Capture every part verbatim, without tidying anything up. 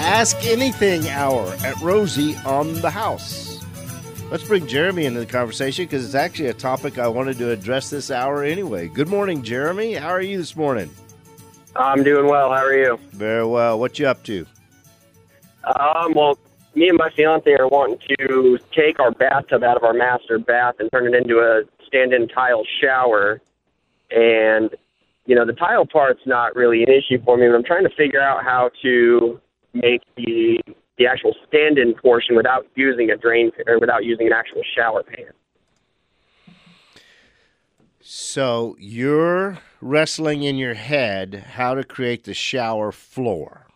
Ask Anything Hour at Rosie on the House. Let's bring Jeremy into the conversation because it's actually a topic I wanted to address this hour anyway. Good morning, Jeremy. How are you this morning? I'm doing well. How are you? Very well. What you up to? Um, well, me and my fiance are wanting to take our bathtub out of our master bath and turn it into a stand-in tile shower. And, you know, the tile part's not really an issue for me, but I'm trying to figure out how to make the the actual stand-in portion without using a drain or without using an actual shower pan. So you're wrestling in your head how to create the shower floor.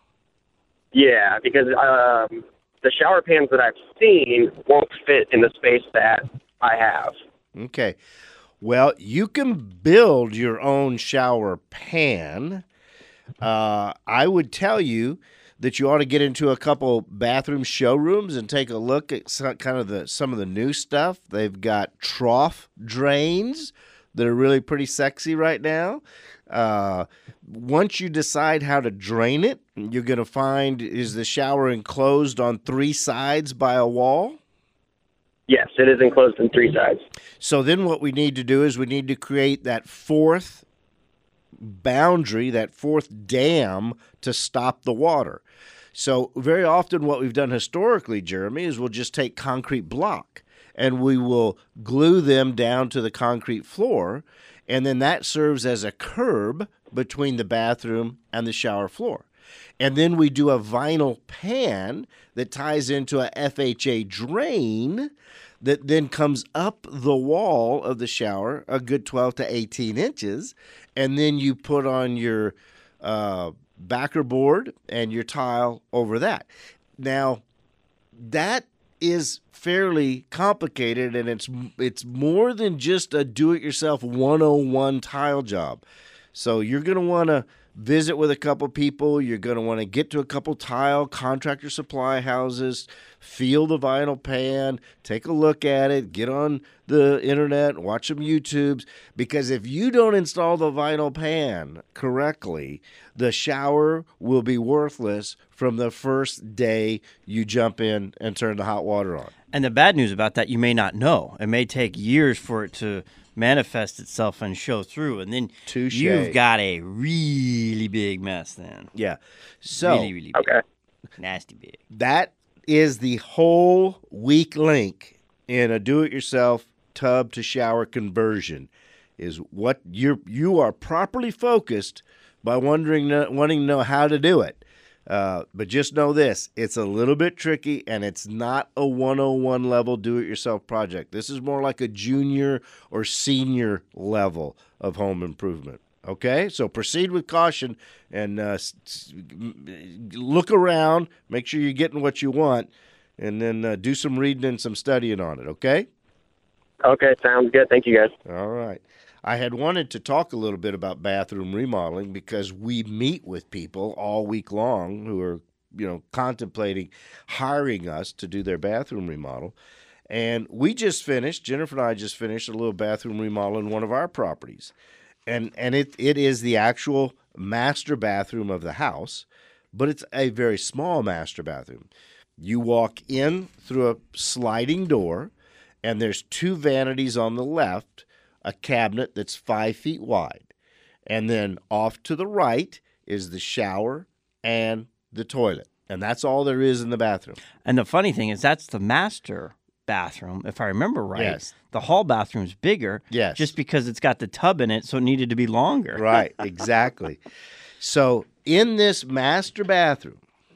Yeah, because um, the shower pans that I've seen won't fit in the space that I have. Okay. Well, you can build your own shower pan. Uh, I would tell you that you ought to get into a couple bathroom showrooms and take a look at some, kind of the some of the new stuff. They've got trough drains that are really pretty sexy right now. Uh, once you decide how to drain it, you're going to find, is the shower enclosed on three sides by a wall? Yes, it is enclosed on three sides. So then what we need to do is we need to create that fourth boundary, that fourth dam to stop the water. So very often what we've done historically, Jeremy, is we'll just take concrete block and we will glue them down to the concrete floor, and then that serves as a curb between the bathroom and the shower floor. And then we do a vinyl pan that ties into a F H A drain that then comes up the wall of the shower a good twelve to eighteen inches, and then you put on your uh, backer board and your tile over that. Now, that is fairly complicated, and it's it's more than just a do-it-yourself one oh one tile job. So you're going to want to visit with a couple people. You're going to want to get to a couple tile contractor supply houses, feel the vinyl pan, take a look at it, get on the internet, watch some YouTubes, because if you don't install the vinyl pan correctly, the shower will be worthless from the first day you jump in and turn the hot water on. And the bad news about that, you may not know. It may take years for it to manifest itself and show through, and then Touche. You've got a really big mess then. Yeah. So really, really big. Okay. Nasty big. that is the whole weak link in a do-it-yourself tub to shower conversion, is what you're you are properly focused by wondering wanting to know how to do it. Uh, but just know this, it's a little bit tricky, and it's not a one oh one level do-it-yourself project. This is more like a junior or senior level of home improvement. Okay? So proceed with caution and uh, look around, make sure you're getting what you want, and then uh, do some reading and some studying on it, okay? Okay, sounds good. Thank you, guys. All right. I had wanted to talk a little bit about bathroom remodeling because we meet with people all week long who are, you know, contemplating hiring us to do their bathroom remodel. And we just finished, Jennifer and I just finished a little bathroom remodel in one of our properties. And and it it is the actual master bathroom of the house, but it's a very small master bathroom. You walk in through a sliding door, and there's two vanities on the left, a cabinet that's five feet wide. And then off to the right is the shower and the toilet. And that's all there is in the bathroom. And the funny thing is that's the master bathroom, if I remember right. Yes. The hall bathroom's bigger. Yes. Just because it's got the tub in it, so it needed to be longer. Right, exactly. So in this master bathroom,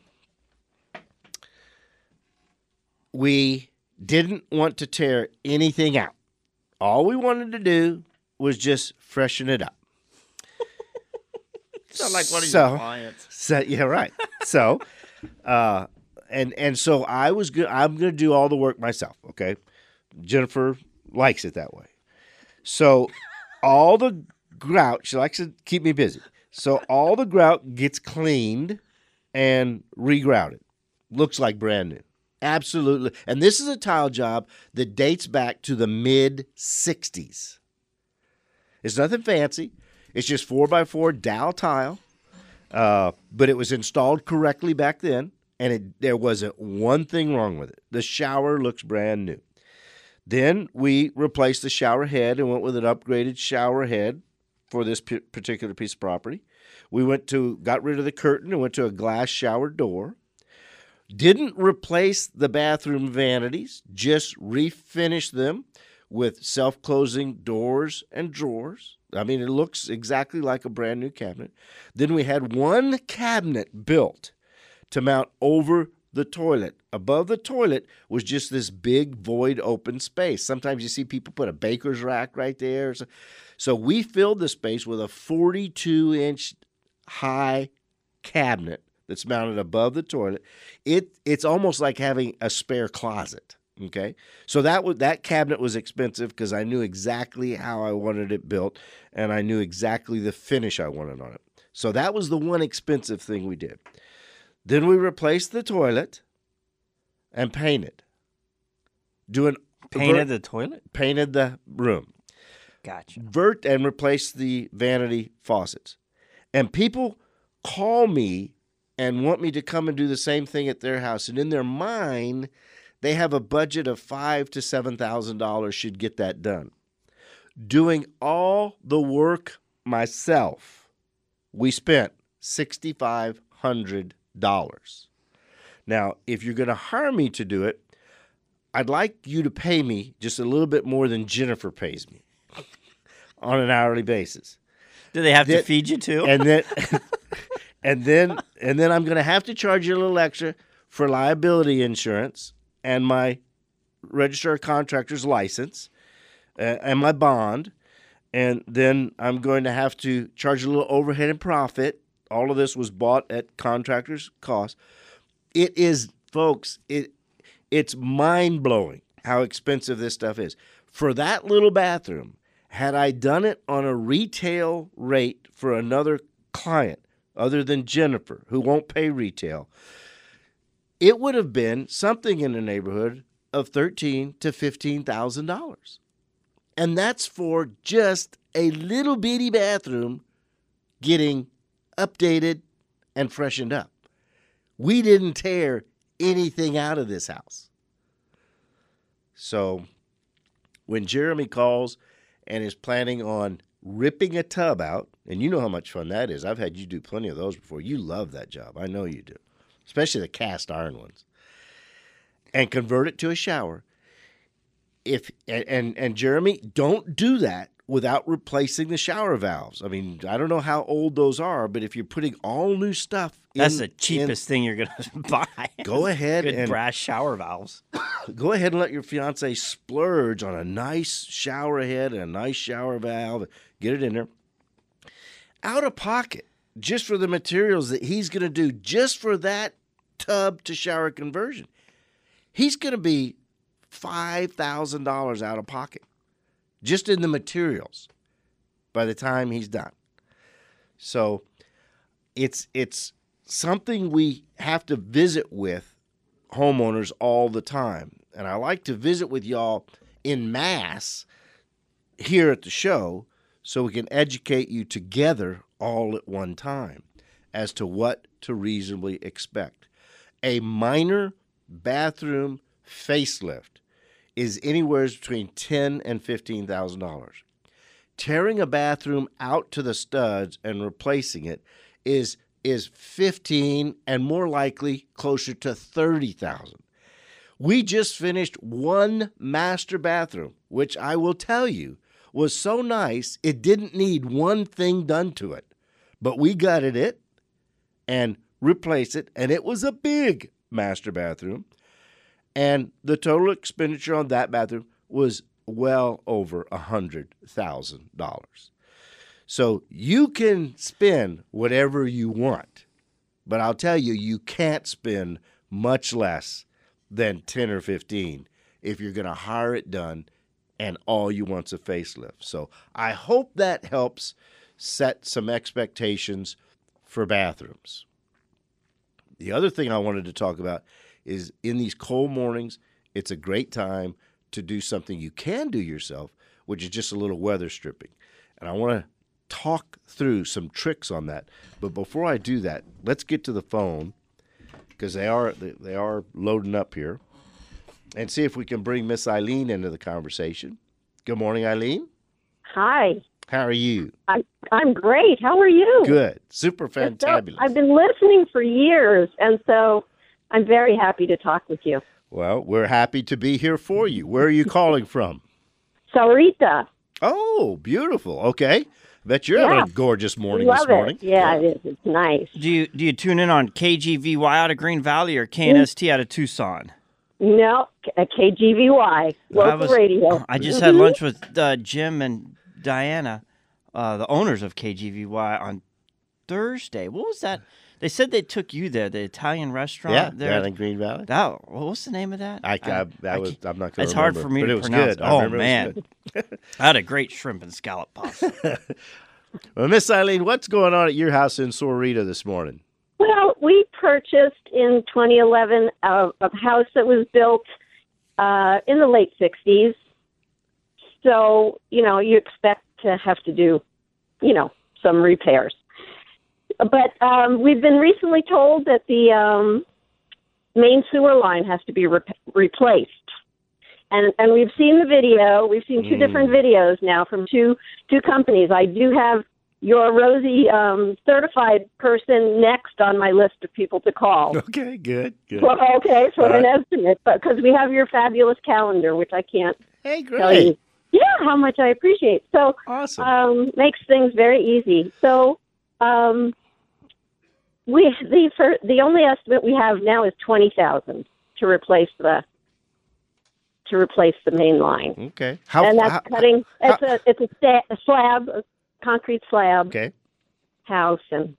we didn't want to tear anything out. All we wanted to do was just freshen it up. Sound like one of So- your clients. So yeah, right. So, uh, and and so I was good. I'm going to do all the work myself. Okay, Jennifer likes it that way. So, all the grout. She likes to keep me busy. So all the grout gets cleaned and regrouted. Looks like brand new. Absolutely. And this is a tile job that dates back to the mid sixties. It's nothing fancy. It's just four by four Dow tile. Uh, but it was installed correctly back then. and it, there wasn't one thing wrong with it. The shower looks brand new. Then we replaced the shower head and went with an upgraded shower head for this p- particular piece of property. We went to got rid of the curtain and went to a glass shower door. Didn't replace the bathroom vanities, just refinished them with self-closing doors and drawers. I mean, it looks exactly like a brand new cabinet. Then we had one cabinet built to mount over the toilet. Above the toilet was just this big void open space. Sometimes you see people put a baker's rack right there. So, so we filled the space with a forty-two inch high cabinet that's mounted above the toilet. It it's almost like having a spare closet. Okay, so that was that cabinet was expensive because I knew exactly how I wanted it built, and I knew exactly the finish I wanted on it. So that was the one expensive thing we did. Then we replaced the toilet and painted. Doing Painted the toilet? Painted the room. Gotcha. Vert and replaced the vanity faucets. And people call me and want me to come and do the same thing at their house. And in their mind, they have a budget of five to seven thousand dollars should get that done. Doing all the work myself, we spent sixty-five hundred dollars. Now, if you're going to hire me to do it, I'd like you to pay me just a little bit more than Jennifer pays me on an hourly basis. Do they have Then- to feed you too? And then, and then, and then I'm going to have to charge you a little extra for liability insurance and my registered contractor's license uh, and my bond. And then I'm going to have to charge a little overhead and profit. All of this was bought at contractor's cost. It is, folks, it it's mind-blowing how expensive this stuff is. For that little bathroom, had I done it on a retail rate for another client other than Jennifer, who won't pay retail, it would have been something in the neighborhood of thirteen thousand to fifteen thousand dollars. And that's for just a little bitty bathroom getting updated and freshened up. We didn't tear anything out of this house. So when Jeremy calls and is planning on ripping a tub out, and you know how much fun that is. I've had you do plenty of those before. You love that job. I know you do, especially the cast iron ones. And convert it to a shower. If and, and, and Jeremy, don't do that without replacing the shower valves. I mean, I don't know how old those are, but if you're putting all new stuff in, That's the cheapest thing you're going to buy. Go ahead Good and brass shower valves. go ahead and let your fiance splurge on a nice shower head and a nice shower valve. Get it in there. Out of pocket, just for the materials that he's going to do, just for that tub to shower conversion, he's going to be five thousand dollars out of pocket just in the materials by the time he's done. So it's it's something we have to visit with homeowners all the time. And I like to visit with y'all in mass here at the show so we can educate you together all at one time as to what to reasonably expect. A minor bathroom facelift is anywhere between ten thousand dollars and fifteen thousand dollars. Tearing a bathroom out to the studs and replacing it is is fifteen thousand dollars and more likely closer to thirty thousand dollars. We just finished one master bathroom, which I will tell you was so nice it didn't need one thing done to it. But we gutted it and replaced it, and it was a big master bathroom. And the total expenditure on that bathroom was well over one hundred thousand dollars. So you can spend whatever you want, but I'll tell you, you can't spend much less than ten or fifteen if you're going to hire it done and all you want's a facelift. So I hope that helps set some expectations for bathrooms. The other thing I wanted to talk about is in these cold mornings, it's a great time to do something you can do yourself, which is just a little weather stripping. And I want to talk through some tricks on that. But before I do that, let's get to the phone because they are they, they are loading up here, and see if we can bring Miss Eileen into the conversation. Good morning, Eileen. Hi. How are you? I'm, I'm great. How are you? Good. Super So, fantabulous. I've been listening for years, and so I'm very happy to talk with you. Well, we're happy to be here for you. Where are you calling from? Sarita. Oh, beautiful. Okay. Bet you're Yeah. having a gorgeous morning Love this morning. it. Yeah, it is. It's nice. Do you do you tune in on K G V Y out of Green Valley or K N S T out of Tucson? No, a K G V Y, local I was- radio. I just had Mhm. lunch with uh, Jim and Diana, uh, the owners of K G V Y, on Thursday. What was that? They said they took you there, the Italian restaurant Yeah, there. down in Green Valley. That, what was the name of that? I, I, that I was, can't- I'm not going It's to hard remember, for me but to it was pronounce. good. I Oh, remember it was man. good. I had a great shrimp and scallop pasta. Well, Miss Eileen, what's going on at your house in Sorita this morning? Well, we purchased in twenty eleven a, a house that was built uh, in the late sixties. So, you know, you expect to have to do, you know, some repairs. But um, we've been recently told that the um, main sewer line has to be re- replaced. And and we've seen the video. We've seen two Mm. different videos now from two two companies. I do have your Rosie um, certified person next on my list of people to call. Okay, good, good. Well, okay, for All an right. estimate, but because we have your fabulous calendar, which I can't Hey, tell you. great. Yeah, how much I appreciate. So Awesome. um, makes things very easy. So um, we the for, the only estimate we have now is twenty thousand to replace the to replace the main line, Okay. How, and that's how- cutting. It's a it's a, sta- a slab, a concrete slab Okay. house, and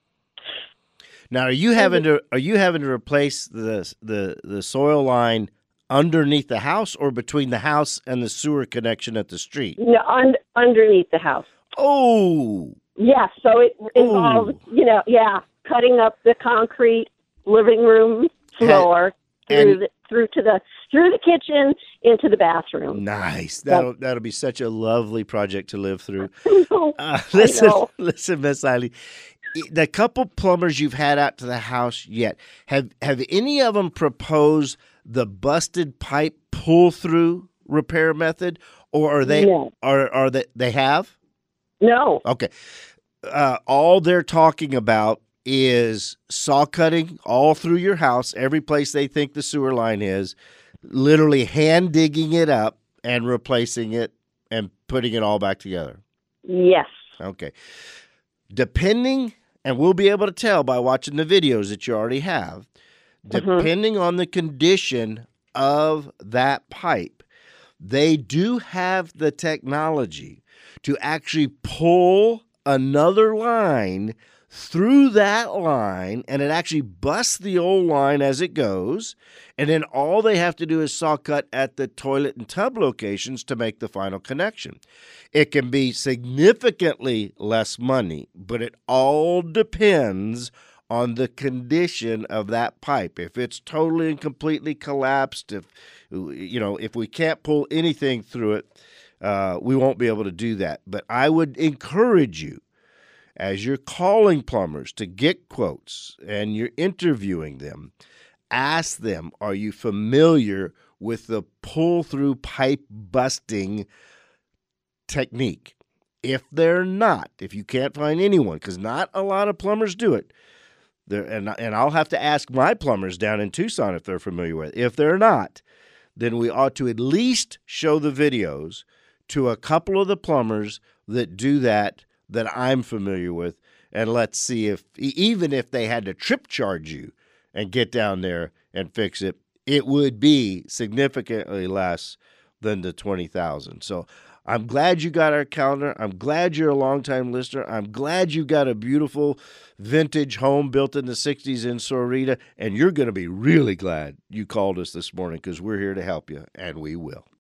Now, are you having to are you having to replace the the the soil line underneath the house or between the house and the sewer connection at the street? you know, un, underneath the house. Oh, Yeah, so it involves, Ooh. you know, yeah, cutting up the concrete living room floor And- through the, through to the through the kitchen into the bathroom. nice. That'll that'll be such a lovely project to live through. Oh, Uh, listen, know. listen, Miss Eileen. The couple plumbers you've had out to the house yet, have have any of them proposed the busted pipe pull through repair method, or are they No. are are they they have? No. Okay. Uh, all they're talking about is saw cutting all through your house, every place they think the sewer line is, literally hand digging it up and replacing it and putting it all back together. Yes. Okay. Depending, and we'll be able to tell by watching the videos that you already have, depending on the condition of that pipe, they do have the technology to actually pull another line through that line, and it actually busts the old line as it goes, and then all they have to do is saw cut at the toilet and tub locations to make the final connection. It can be significantly less money, but it all depends on the condition of that pipe. If it's totally and completely collapsed, if you know, if we can't pull anything through it, uh, we won't be able to do that. But I would encourage you, as you're calling plumbers to get quotes and you're interviewing them, ask them, are you familiar with the pull-through pipe busting technique? If they're not, if you can't find anyone, because not a lot of plumbers do it, there, and, and I'll have to ask my plumbers down in Tucson if they're familiar with it. If they're not, then we ought to at least show the videos to a couple of the plumbers that do that that I'm familiar with, and let's see if, even if they had to trip charge you and get down there and fix it, it would be significantly less than the twenty thousand dollars. So I'm glad you got our calendar. I'm glad you're a longtime listener. I'm glad you got a beautiful vintage home built in the sixties in Sorita, and you're going to be really glad you called us this morning because we're here to help you, and we will.